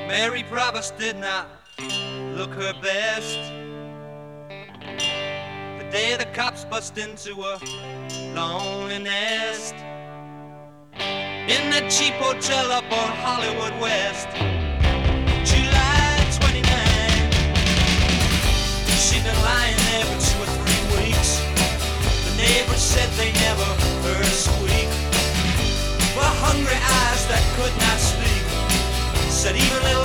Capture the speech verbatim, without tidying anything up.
Mary Provost did not look her best. The day the cops bust into her lonely nest in that cheap hotel up on Hollywood West. July twenty-ninth. She'd been lying there for two or three weeks. The neighbors said they never heard her squeak. But hungry eyes that could not sleep said even little